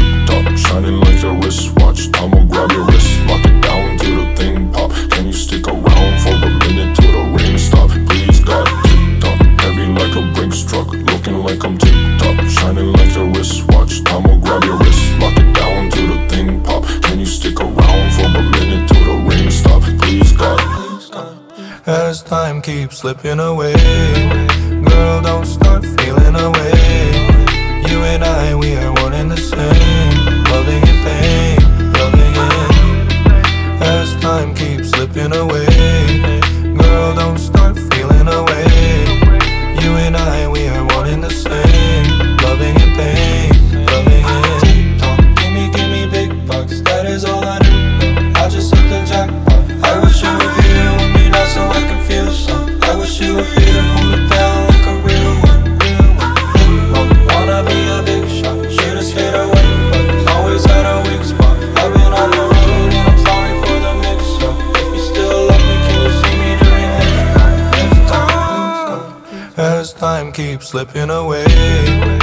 tick-tock, shining like a wristwatch. I'ma grab your wrist, lock it down till the thing pop. Can you stick around for a minute till the rain stop? Please God, tick-tock, heavy like a Brinks truck, looking like I'm tick-tock, shining like a wristwatch. I'ma grab your wrist, lock it down till the thing pop. Can you stick around for a minute till the rain stop? Please God. As time keeps slipping away, girl, don't start feeling away. You and I, we are one and the same, loving in pain, loving in. As time keeps slipping away, girl, don't start feeling away. You and I, we are one and the same, loving in pain, loving in. Give me big bucks, that is all I do. I just hit the jackpot. I wish you were here with me now so I can feel some. I wish you were here to hold me down like a real one, real one. Wanna be a big shot, should've stayed away, but always had a weak spot. I've been on the road and I'm sorry for the mix-up. If you still love me, can you see me during this time? As time keeps slipping away,